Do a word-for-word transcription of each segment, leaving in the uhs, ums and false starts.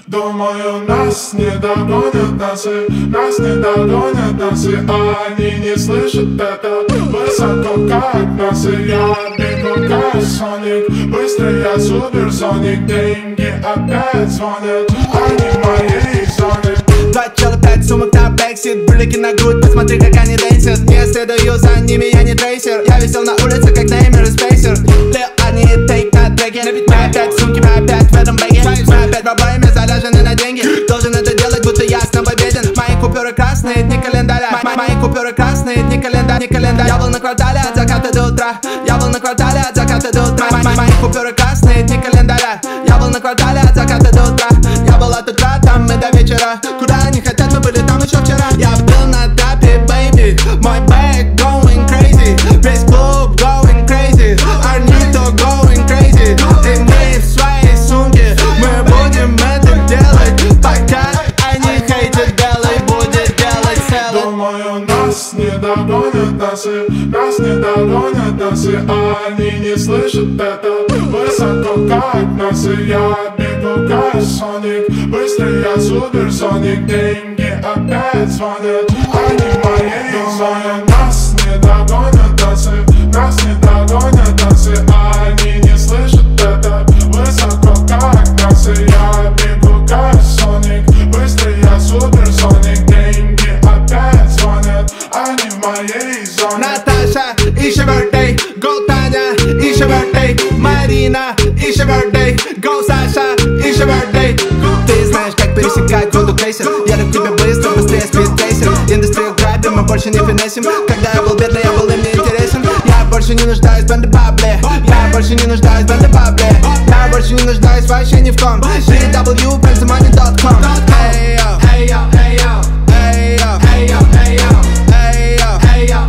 Думаю, нас не догонят носы, нас не догонят носы, а они не слышат это. Высоко как носы, я бегу как Соник, быстрый я суперсоник, деньги опять звонят, они в моей зоне. Два чела, пять сумок на бэксит, брюлики на грудь, посмотри как они дэнсят. Не следую за ними, я не трейсер, я висел на улице как Неймер и Спейсер. Лил, они тейк на треке, мы опять сумки, мы опять в этом бэге, мы опять в обоими заряжены на деньги. Должен это делать, будто ясно победен. Мои купюры красные, дни календаря, Мо мои купюры красные, дни календарь, не календарь. Я был на квартале от заката до утра, я был на квартале от заката до утра. Мо мои купюры красные, дни календаря, я был на квартале от заката до утра. Я был от утра, там мы до вечера. Куда они хотят, мы были там еще вчера. Я был на трапе, baby, мой бэк going crazy, весь клуб going crazy, Арнито going crazy. И мы в своей сумке, мы будем это делать, пока они хейтят, делай, будет делать целый. Думаю, нас не догонят носы, нас не догонят носы, а они не слышат это. Высоко как носы, я бегу как Соник, быстрый я суперсоник, деньги опять звонят, они в моей зоне. Нас не догонят носы, нас не догонят носы, а они не слышат это. Высоко как носы, я бегу как Соник, быстрый я суперсоник, деньги опять звонят, они в моей зоне. Наташа, it's your birthday, go Таня, it's your birthday, Марина, it's your birthday, go Саша, it's your birthday. Ты знаешь, как пересекать воду крейсер, я люблю тебя быстро, быстрее спидтрейсер. Индустрию грабим, мы больше не финесим. Когда я был бедный, я был им не интересен. Я больше не нуждаюсь в бэндэ-бабле, я больше не нуждаюсь в бэндэ-бабле, я больше не нуждаюсь вообще ни в ком. три дабл ю бензомани точка ком. Эй йо, эй йо, эй йо, эй йо, эй йо, эй йо, эй йо, эй йо,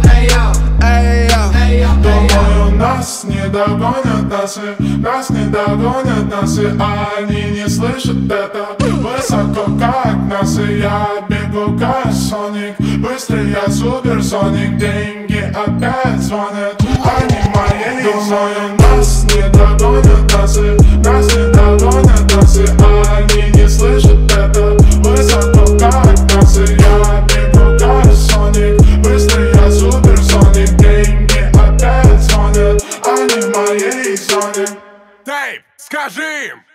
эй йо, эй йо. Думаю, нас не догонят носы, нас не догонят носы, а они не слышат это. Высоко как носы, я бегу как Соник, быстрый я суперсоник, деньги опять звонят, они в моей зоне. Нас не догонят носы, нас не догонят носы, а они не слышат это. Высоко как носы, я бегу как Соник, быстрый я суперсоник, деньги опять звонят, они в моей зоне. Тейп, скажи им!